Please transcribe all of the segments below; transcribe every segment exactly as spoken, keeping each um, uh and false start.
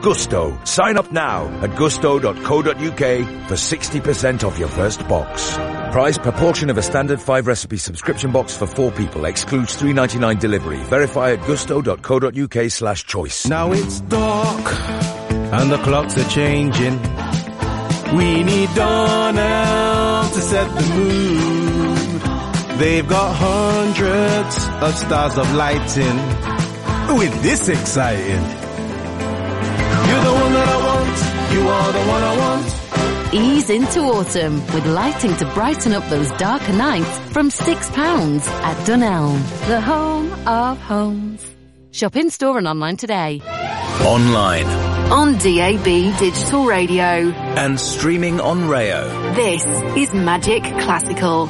Gusto. Sign up now at gusto dot co dot uk for sixty percent off your first box. Price per portion of a standard five recipe subscription box for four people. Excludes three ninety-nine delivery. Verify at gusto dot co dot uk slash choice. Now it's dark and the clocks are changing. We need Donald to set the mood. They've got hundreds of stars of lighting. With this exciting. You're the one that I want. You are the one I want. Ease into autumn with lighting to brighten up those darker nights from six pounds at Dunelm, the home of homes. Shop in store and online today. Online. On D A B Digital Radio. And streaming on Rayo. This is Magic Classical.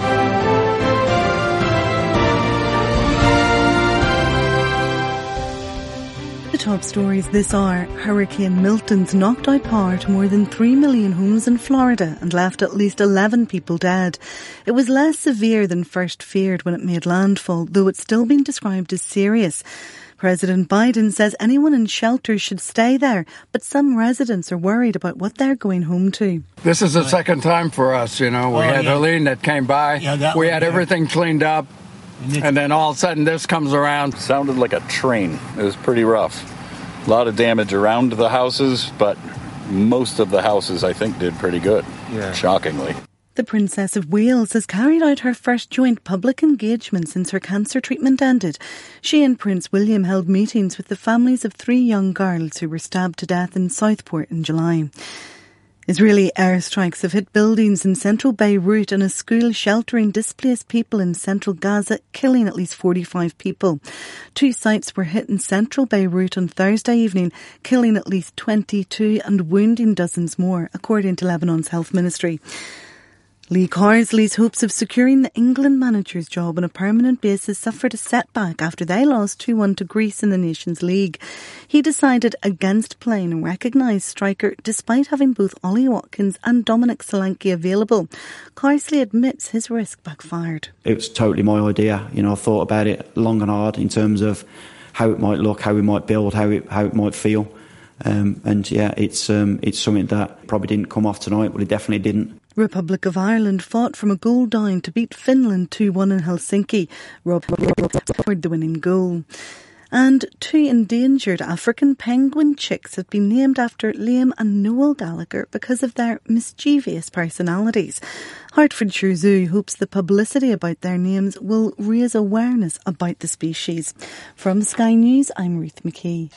The top stories this hour. Hurricane Milton's knocked out power to more than three million homes in Florida and left at least eleven people dead. It was less severe than first feared when it made landfall, though it's still being described as serious. President Biden says anyone in shelters should stay there, but some residents are worried about what they're going home to. This is the second time for us, you know. We oh, had yeah. Helene that came by. Yeah, we had everything cleaned up. And then all of a sudden this comes around. Sounded like a train. It was pretty rough. A lot of damage around the houses, but most of the houses, I think, did pretty good, yeah. shockingly. The Princess of Wales has carried out her first joint public engagement since her cancer treatment ended. She and Prince William held meetings with the families of three young girls who were stabbed to death in Southport in July. Israeli airstrikes have hit buildings in central Beirut and a school sheltering displaced people in central Gaza, killing at least forty-five people. Two sites were hit in central Beirut on Thursday evening, killing at least twenty-two and wounding dozens more, according to Lebanon's health ministry. Lee Carsley's hopes of securing the England manager's job on a permanent basis suffered a setback after they lost two one to Greece in the Nations League. He decided against playing a recognised striker despite having both Ollie Watkins and Dominic Solanke available. Carsley admits his risk backfired. It was totally my idea. You know, I thought about it long and hard in terms of how it might look, how we might build, how it how it might feel. Um, and yeah, it's um, it's something that probably didn't come off tonight, but it definitely didn't. Republic of Ireland fought from a goal down to beat Finland two one in Helsinki. Rob scored the winning goal. And two endangered African penguin chicks have been named after Liam and Noel Gallagher because of their mischievous personalities. Hertfordshire Zoo hopes the publicity about their names will raise awareness about the species. From Sky News, I'm Ruth McKee.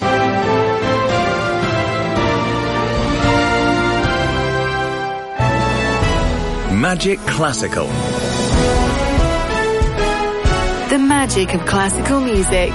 Magic Classical. The magic of classical music.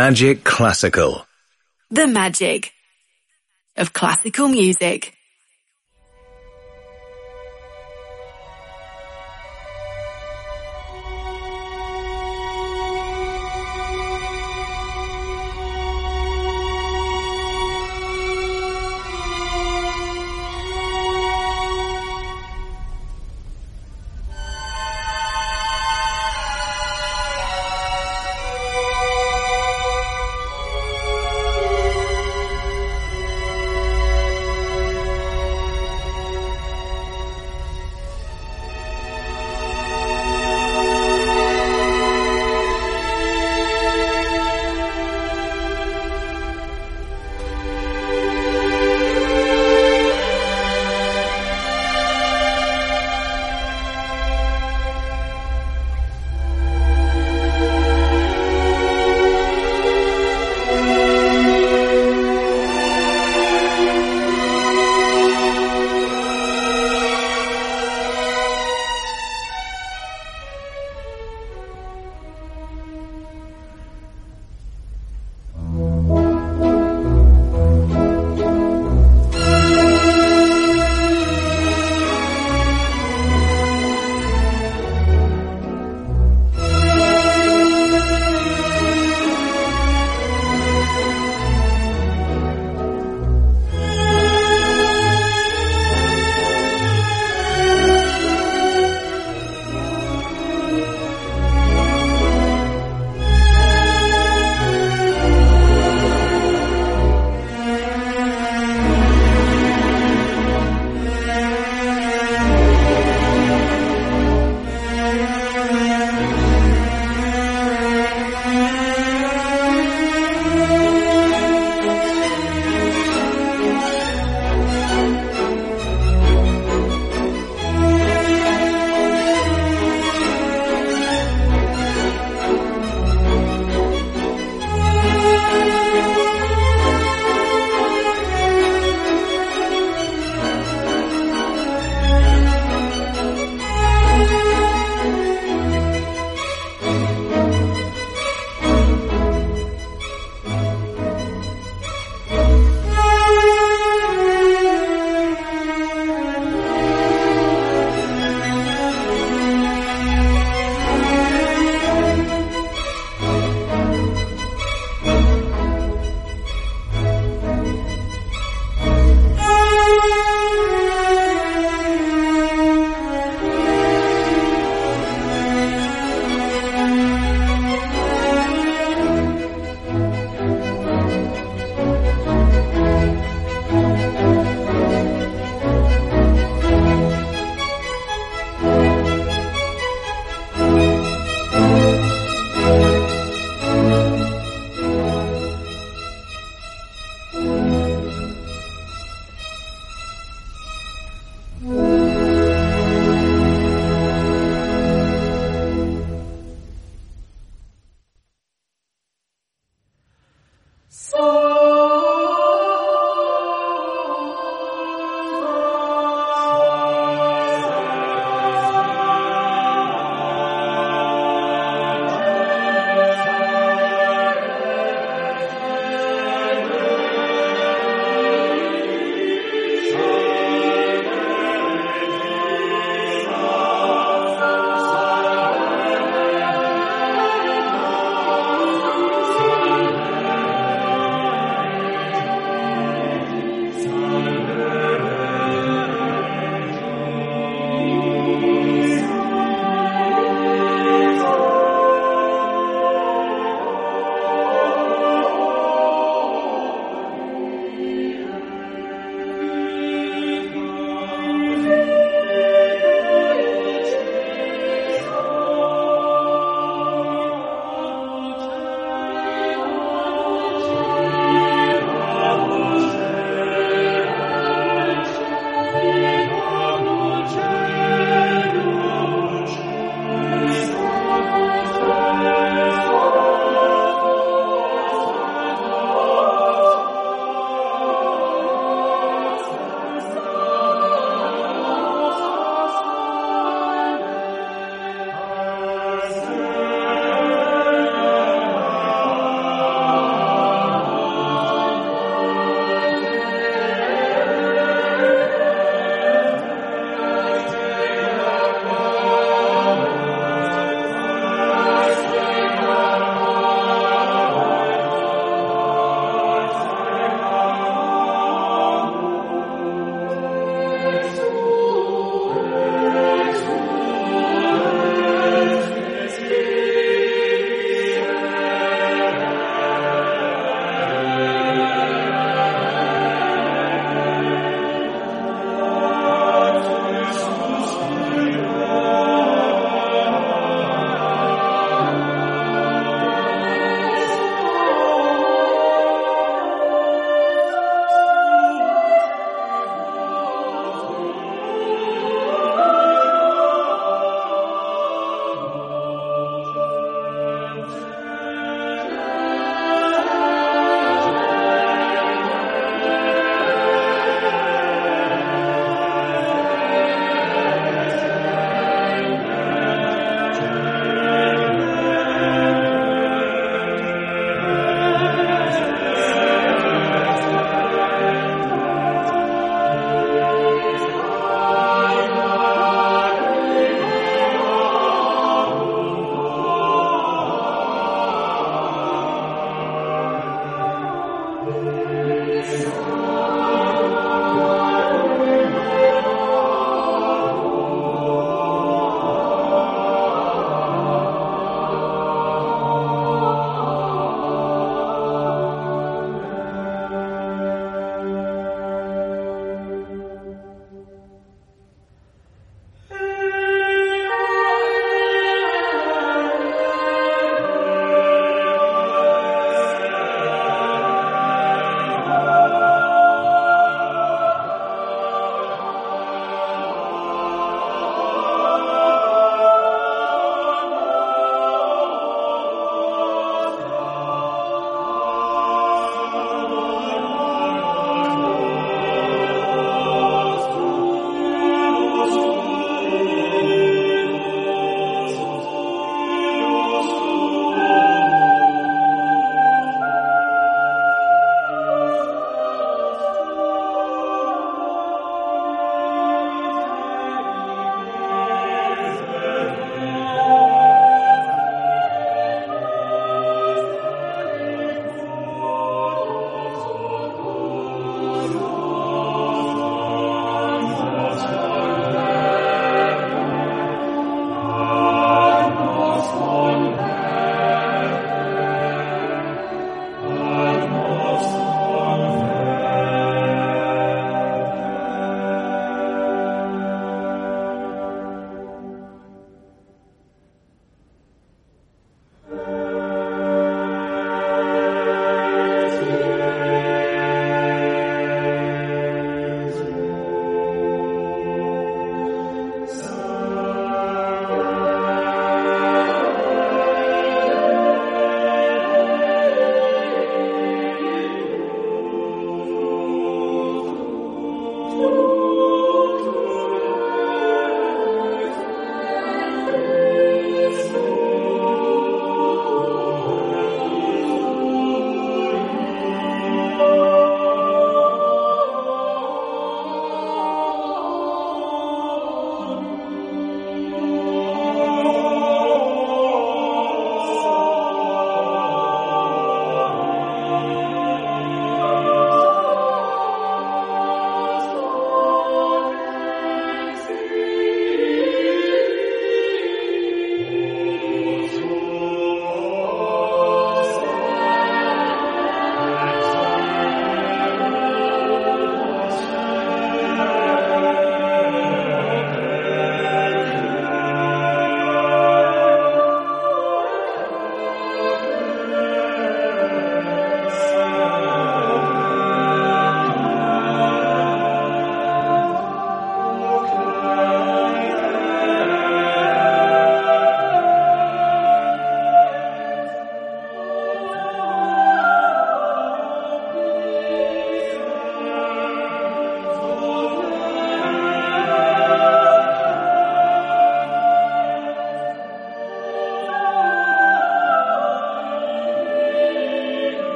Magic Classical. The magic of classical music.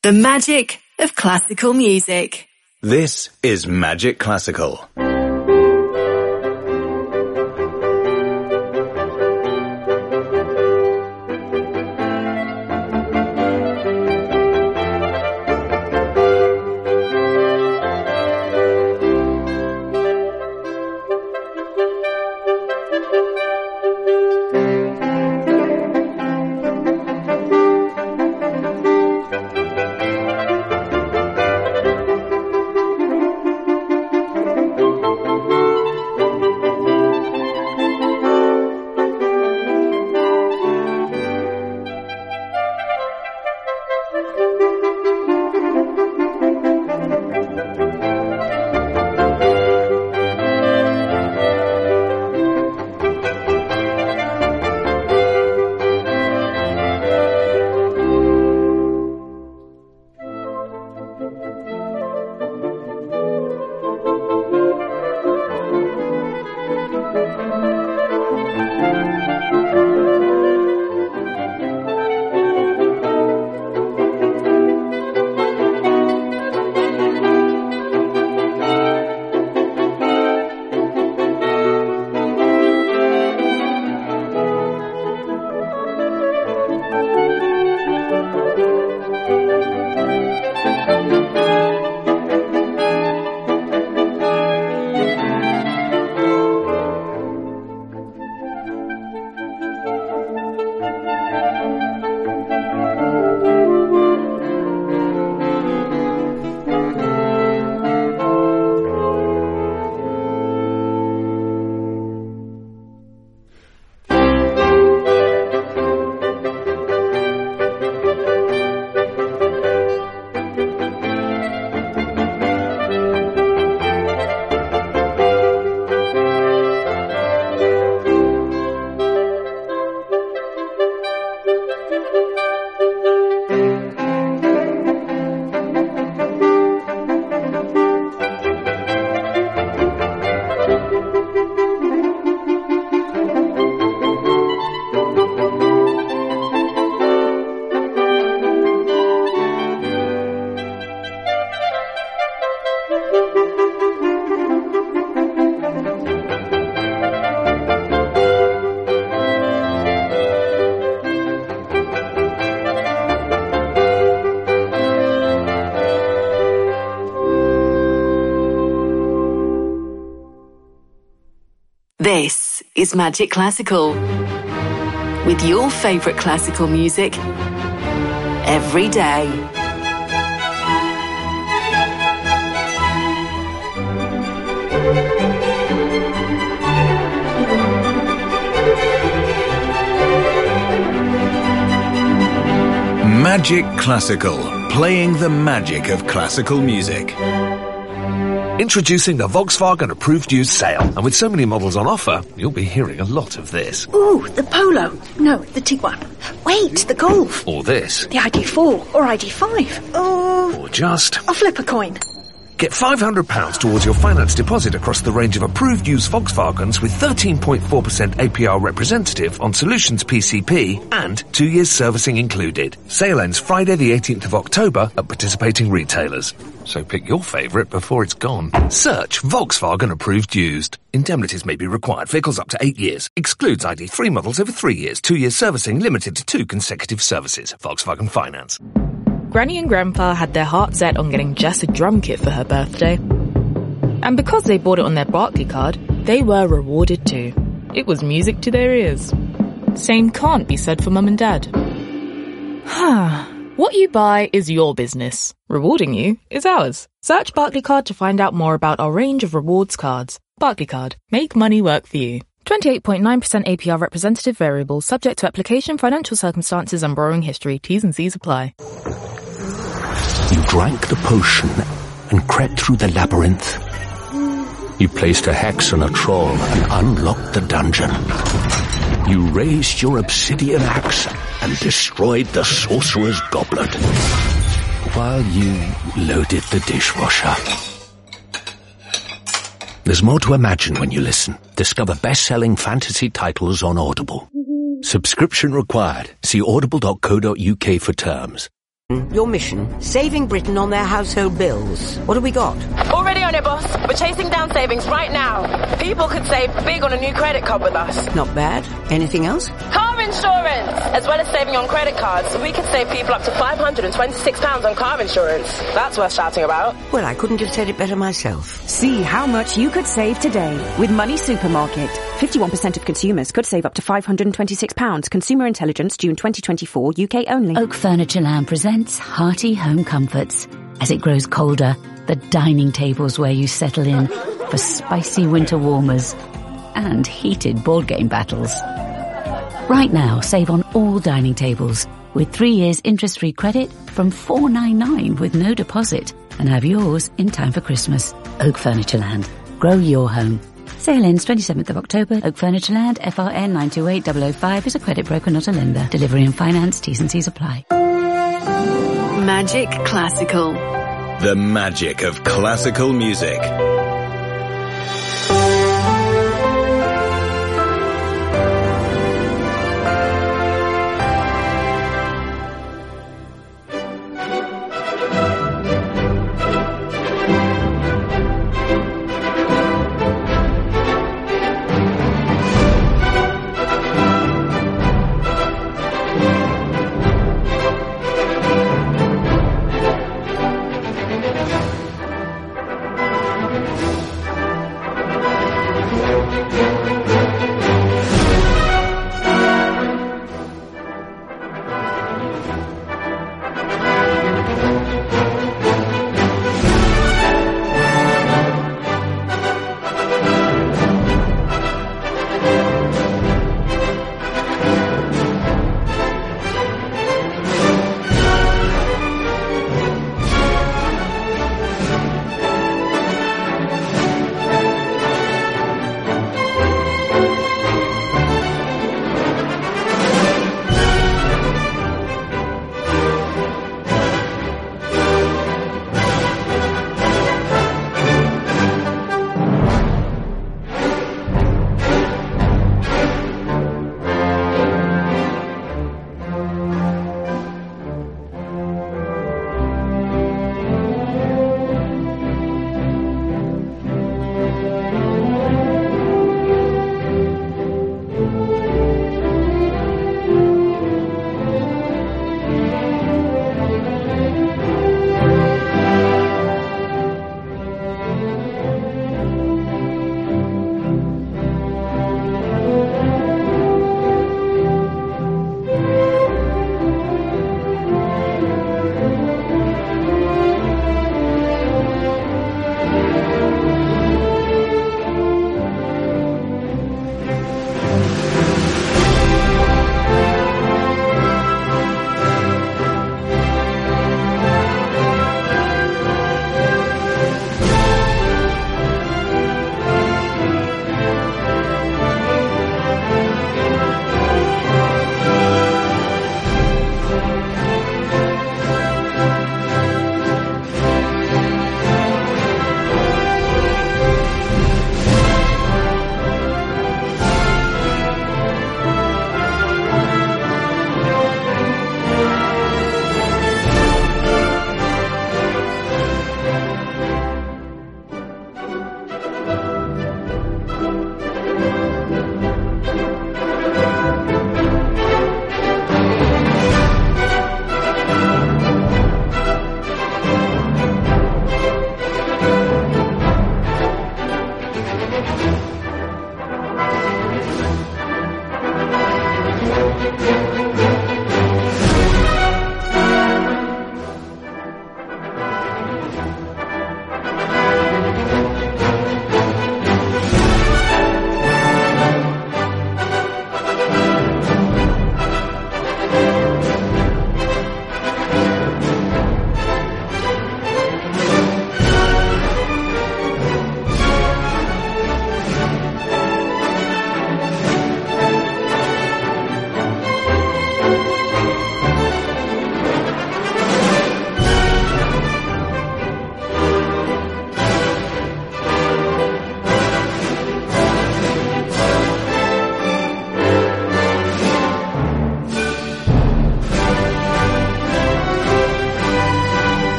The magic of classical music. This is Magic Classical. This is Magic Classical, with your favourite classical music every day. Magic Classical, playing the magic of classical music. Introducing the Volkswagen approved used sale. And with so many models on offer, you'll be hearing a lot of this. Ooh, the Polo. No, the Tiguan. Wait, the Golf. Or this. The I D four or I D five. Oh. Or just... I'll flip a coin. Get five hundred pounds towards your finance deposit across the range of approved used Volkswagens with thirteen point four percent A P R representative on Solutions P C P and two years servicing included. Sale ends Friday the eighteenth of October at participating retailers. So pick your favourite before it's gone. Search Volkswagen approved used. Indemnities may be required. Vehicles up to eight years. Excludes I D three models over three years. Two years servicing limited to two consecutive services. Volkswagen Finance. Granny and Grandpa had their heart set on getting Jess a drum kit for her birthday. And because they bought it on their Barclay card, they were rewarded too. It was music to their ears. Same can't be said for Mum and Dad. What you buy is your business. Rewarding you is ours. Search Barclay card to find out more about our range of rewards cards. Barclay card. Make money work for you. twenty-eight point nine percent A P R representative variable, subject to application, financial circumstances and borrowing history. T's and C's apply. You drank the potion and crept through the labyrinth. You placed a hex on a troll and unlocked the dungeon. You raised your obsidian axe and destroyed the sorcerer's goblet while you loaded the dishwasher. There's more to imagine when you listen. Discover best-selling fantasy titles on Audible. Subscription required. See audible dot co dot uk for terms. Your mission, saving Britain on their household bills. What have we got? Already on it, boss. We're chasing down savings right now. People could save big on a new credit card with us. Not bad. Anything else? Car insurance! As well as saving on credit cards, we could save people up to five hundred twenty-six pounds on car insurance. That's worth shouting about. Well, I couldn't have said it better myself. See how much you could save today with Money Supermarket. fifty-one percent of consumers could save up to five hundred twenty-six pounds. Consumer Intelligence, June twenty twenty-four, U K only. Oak Furnitureland presents hearty home comforts. As it grows colder, the dining tables where you settle in for spicy winter warmers and heated board game battles. Right now, save on all dining tables with three years interest-free credit from four ninety-nine with no deposit, and have yours in time for Christmas. Oak Furnitureland. Grow your home. Sale ends twenty-seventh of October. Oak Furnitureland, F R N nine two eight zero zero five is a credit broker, not a lender. Delivery and finance, T's and C's apply. Magic Classical. The magic of classical music.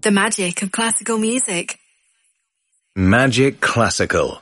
The magic of classical music. Magic Classical.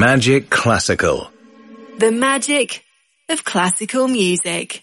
Magic Classical. The magic of classical music.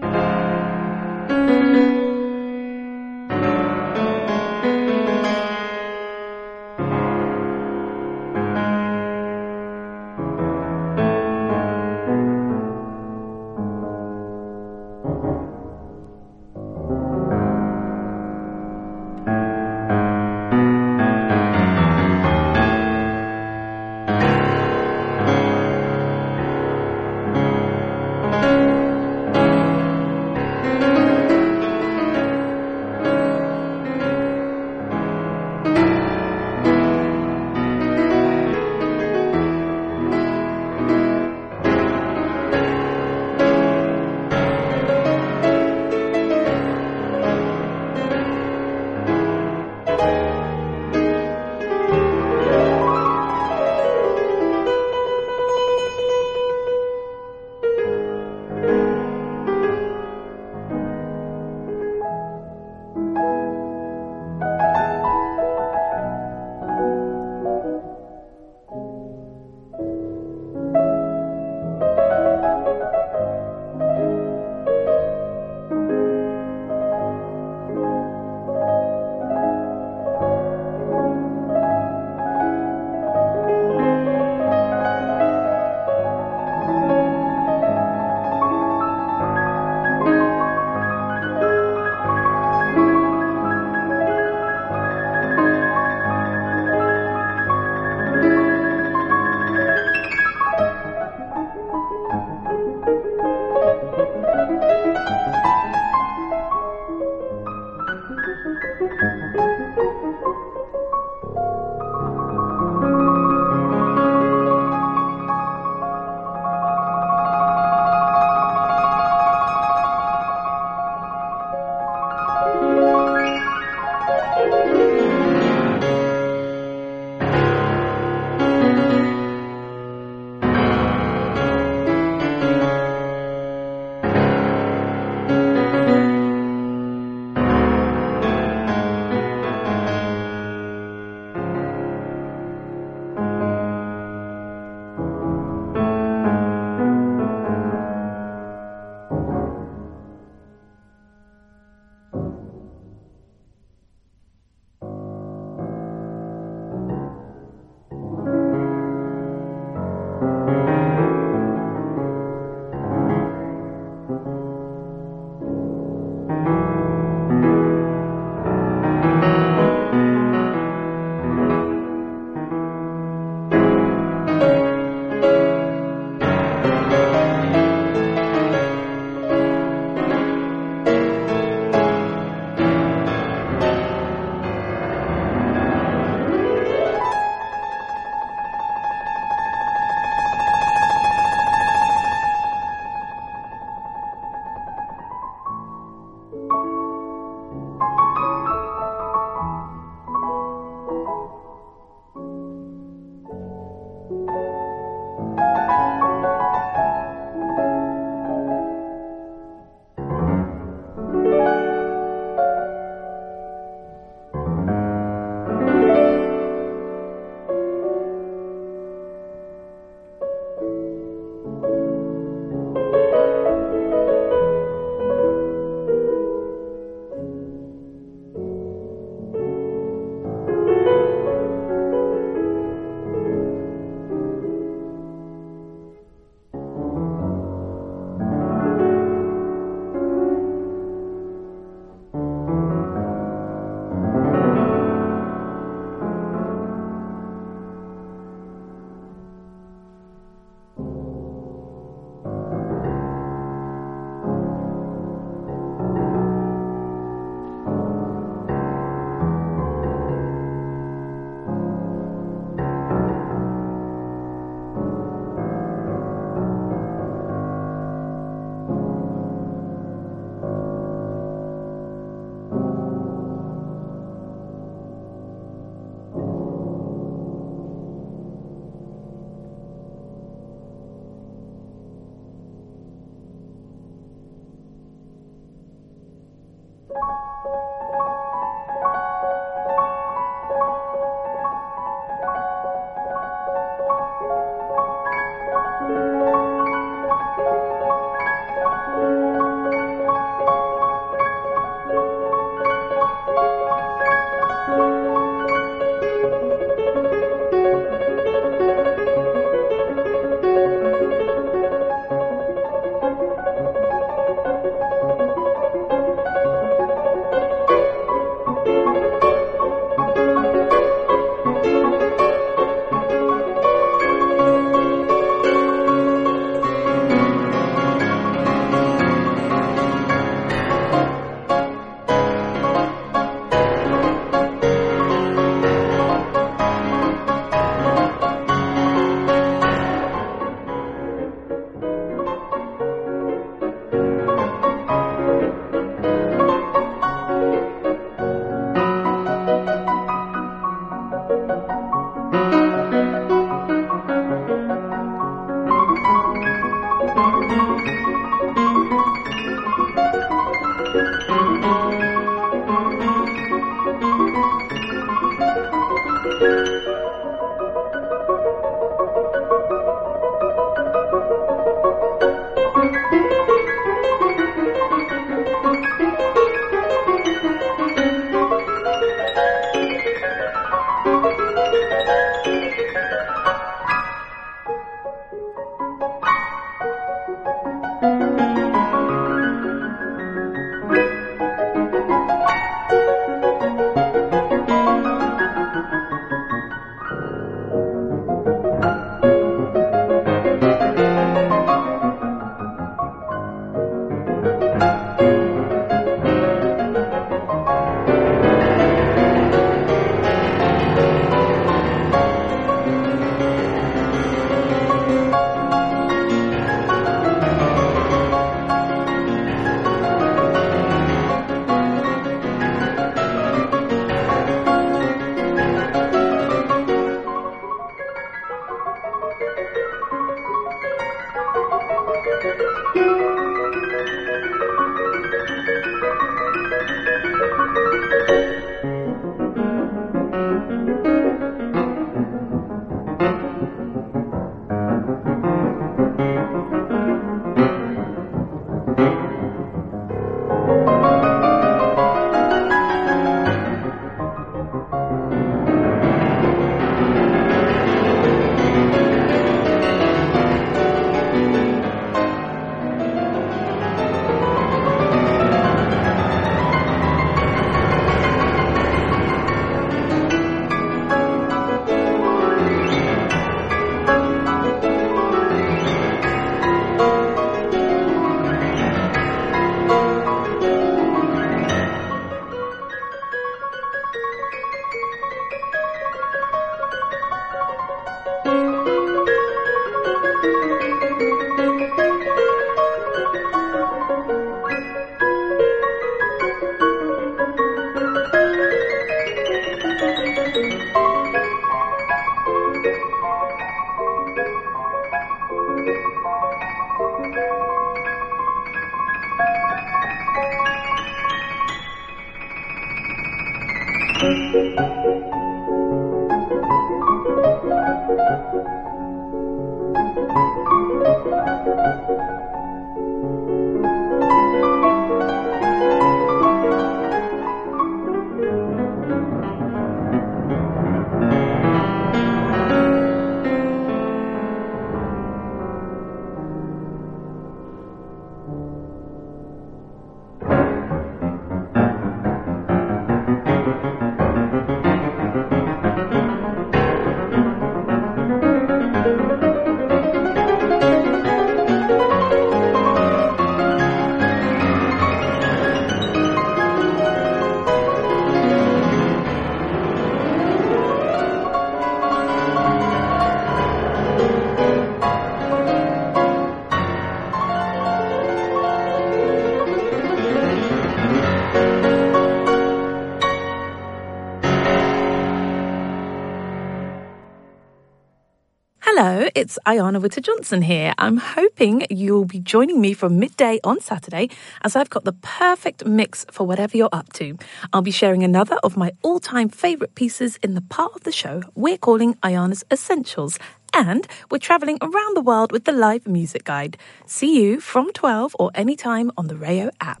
Hello, it's Ayana Witter-Johnson here. I'm hoping you'll be joining me from midday on Saturday as I've got the perfect mix for whatever you're up to. I'll be sharing another of my all-time favourite pieces in the part of the show we're calling Ayana's Essentials. And we're travelling around the world with the live music guide. See you from twelve or anytime on the Rayo app.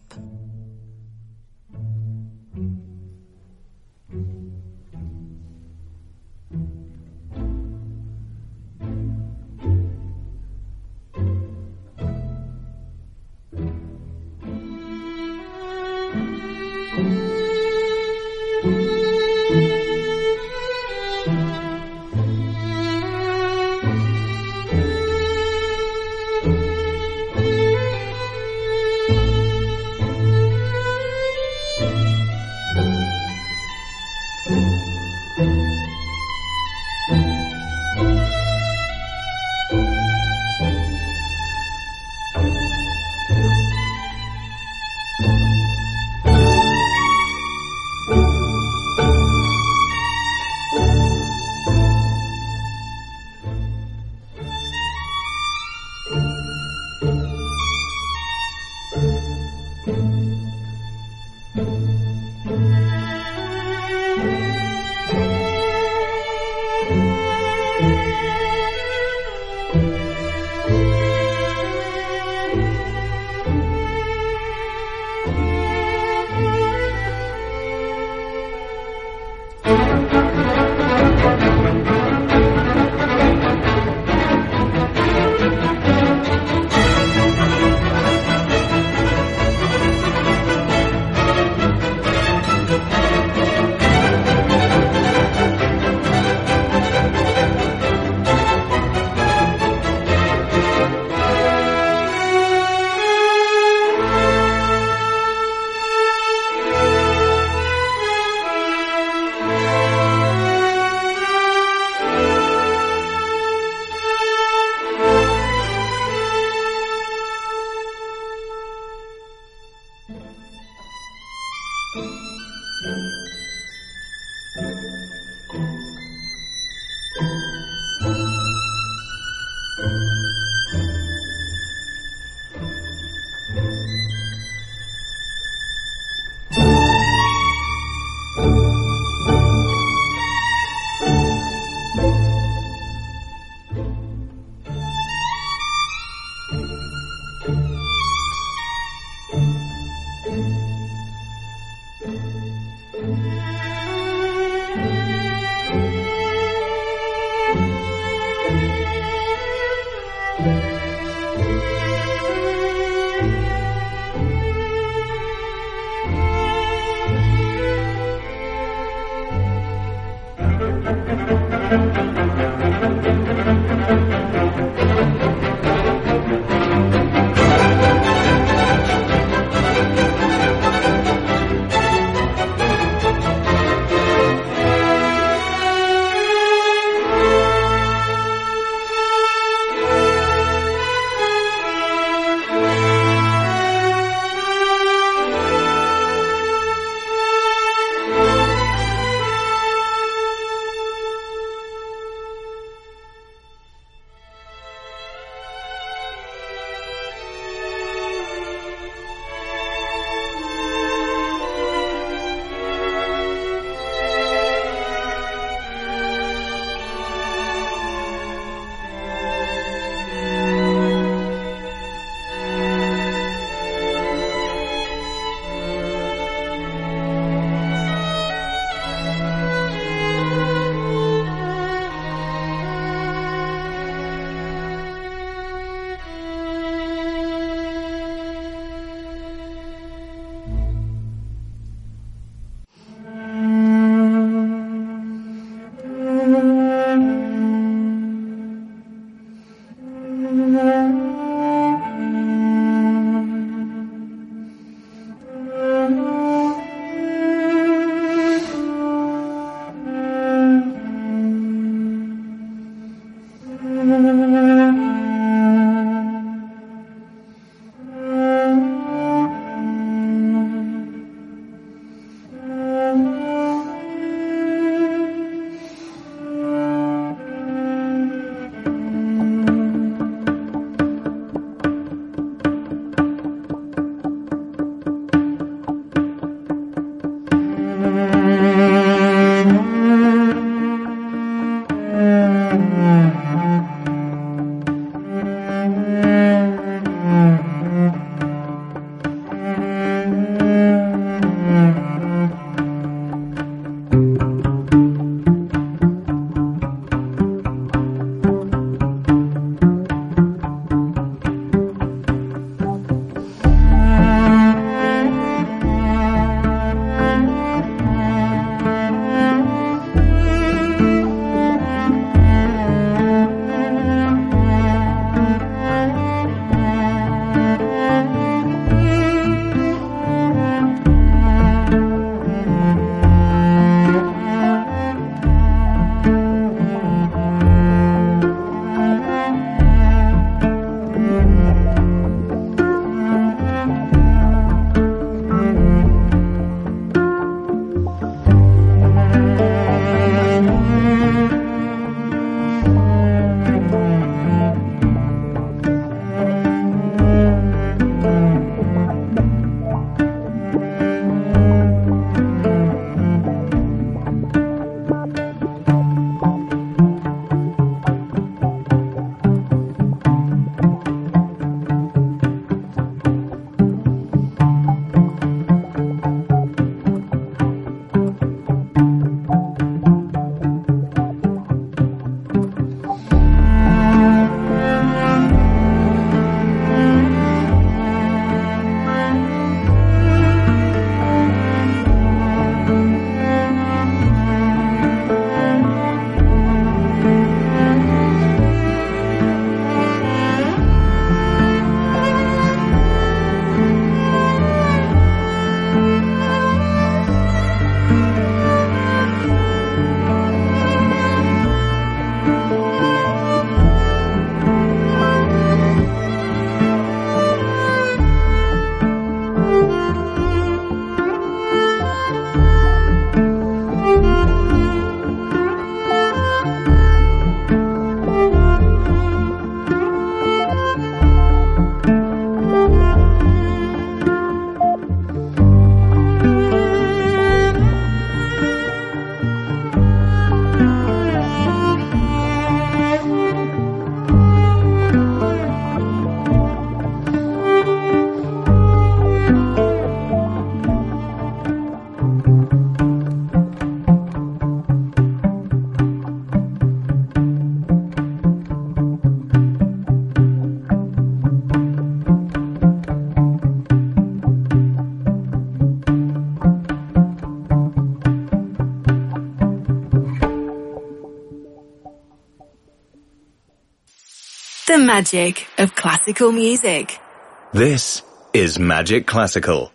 magic of classical music. This is Magic Classical.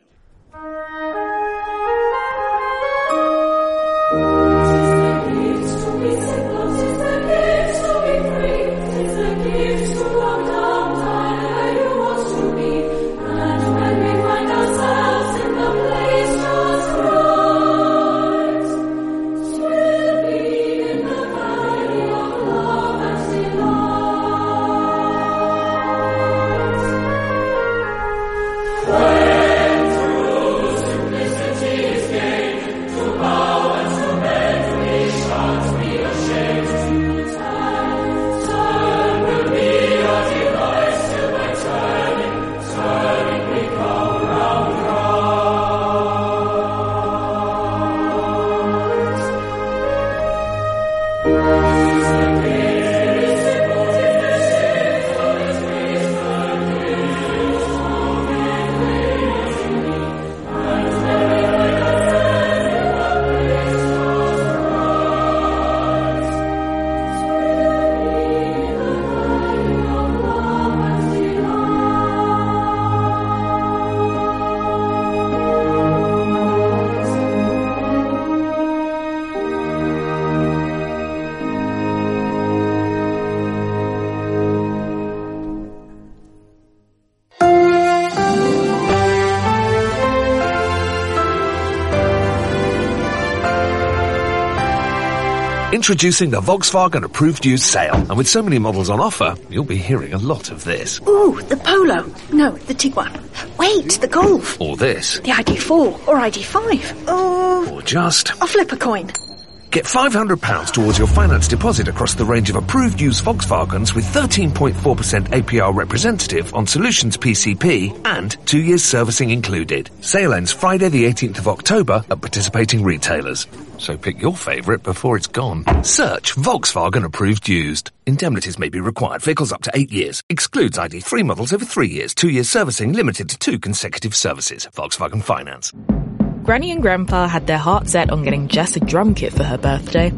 Introducing the Volkswagen Approved Used Sale. And with so many models on offer, you'll be hearing a lot of this. Ooh, the Polo. No, the Tiguan. Wait, the Golf. Or this. The I D four or I D five. Oh. Or just... I'll flip a coin. Get five hundred pounds towards your finance deposit across the range of approved used Volkswagens with thirteen point four percent A P R representative on Solutions P C P and two years servicing included. Sale ends Friday the eighteenth of October at participating retailers. So pick your favourite before it's gone. Search Volkswagen Approved Used. Indemnities may be required. Vehicles up to eight years. Excludes I D three models over three years. Two years servicing limited to two consecutive services. Volkswagen Finance. Granny and Grandpa had their heart set on getting Jess a drum kit for her birthday.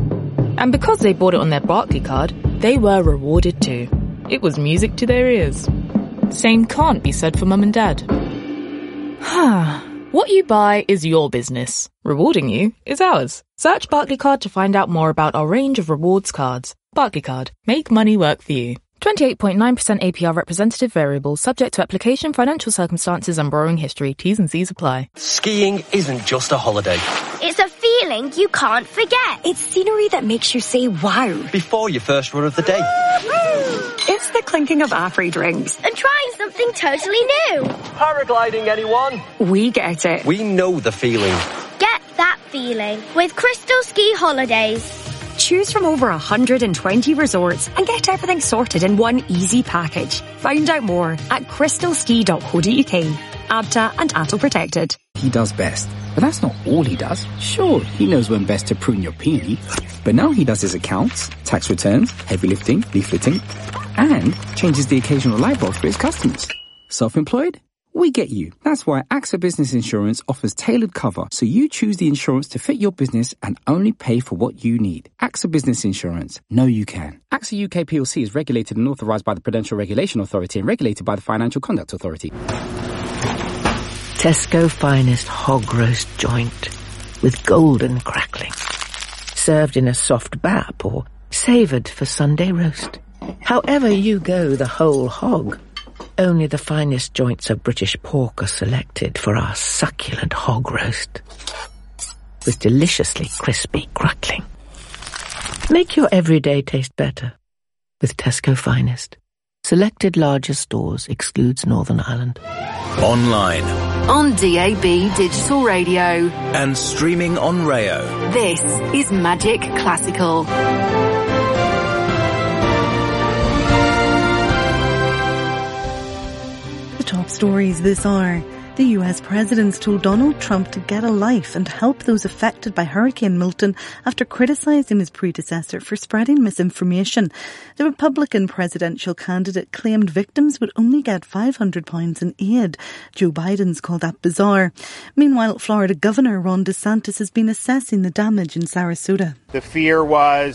And because they bought it on their Barclay card, they were rewarded too. It was music to their ears. Same can't be said for Mum and Dad. What you buy is your business. Rewarding you is ours. Search Barclay Card to find out more about our range of rewards cards. Barclay Card. Make money work for you. twenty-eight point nine percent A P R representative variable, subject to application, financial circumstances and borrowing history. T's and C's apply. Skiing isn't just a holiday. It's a feeling you can't forget. It's scenery that makes you say wow. Before your first run of the day. It's the clinking of our free drinks. And trying something totally new. Paragliding, anyone? We get it. We know the feeling. Get that feeling with Crystal Ski Holidays. Choose from over one hundred twenty resorts and get everything sorted in one easy package. Find out more at crystal ski dot co dot uk. A B T A and A T L protected. He does best, but that's not all he does. Sure, he knows when best to prune your peony, but now he does his accounts, tax returns, heavy lifting, leafleting, and changes the occasional light bulb for his customers. Self-employed? We get you. That's why AXA Business Insurance offers tailored cover, so you choose the insurance to fit your business and only pay for what you need. AXA Business Insurance. Know you can. AXA U K P L C is regulated and authorised by the Prudential Regulation Authority and regulated by the Financial Conduct Authority. Tesco Finest hog roast joint with golden crackling. Served in a soft bap or savoured for Sunday roast. However you go the whole hog. Only the finest joints of British pork are selected for our succulent hog roast, with deliciously crispy crackling. Make your everyday taste better with Tesco Finest. Selected larger stores, excludes Northern Ireland. Online. On D A B Digital Radio. And streaming on Rayo. This is Magic Classical. Top stories this hour. The U S president's told Donald Trump to get a life and help those affected by Hurricane Milton after criticizing his predecessor for spreading misinformation. The Republican presidential candidate claimed victims would only get five hundred pounds in aid. Joe Biden's called that bizarre. Meanwhile, Florida Governor Ron DeSantis has been assessing the damage in Sarasota. The fear was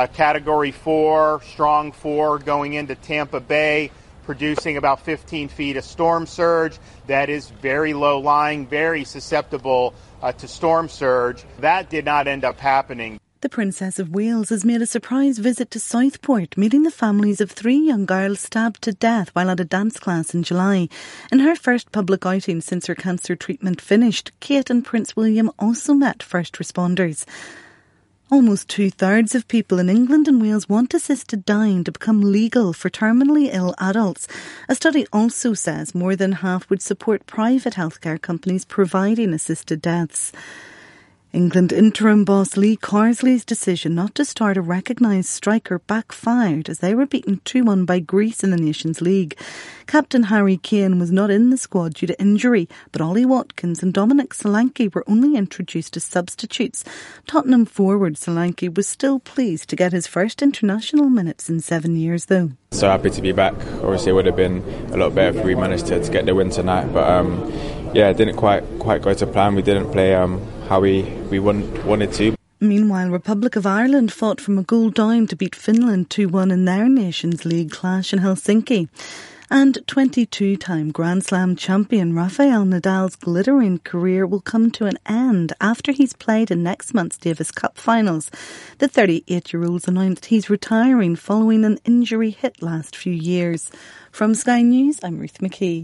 uh, Category four, strong four, going into Tampa Bay, producing about fifteen feet of storm surge. That is very low lying, very susceptible uh, to storm surge. That did not end up happening. The Princess of Wales has made a surprise visit to Southport, meeting the families of three young girls stabbed to death while at a dance class in July. In her first public outing since her cancer treatment finished, Kate and Prince William also met first responders. Almost two-thirds of people in England and Wales want assisted dying to become legal for terminally ill adults. A study also says more than half would support private healthcare companies providing assisted deaths. England interim boss Lee Carsley's decision not to start a recognised striker backfired as they were beaten two one by Greece in the Nations League. Captain Harry Kane was not in the squad due to injury, but Ollie Watkins and Dominic Solanke were only introduced as substitutes. Tottenham forward Solanke was still pleased to get his first international minutes in seven years though. So happy to be back. Obviously it would have been a lot better if we managed to, to get the win tonight, but um, yeah, it didn't quite quite go to plan. We didn't play um, how we, we want, wanted to. Meanwhile, Republic of Ireland fought from a goal down to beat Finland two one in their Nations League clash in Helsinki. And twenty-two-time Grand Slam champion Rafael Nadal's glittering career will come to an end after he's played in next month's Davis Cup finals. The thirty-eight-year-old's announced he's retiring following an injury hit last few years. From Sky News, I'm Ruth McKee.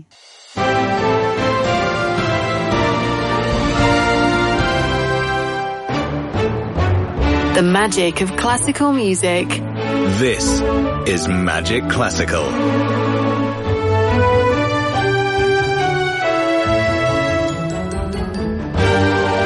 The magic of classical music. This is Magic Classical.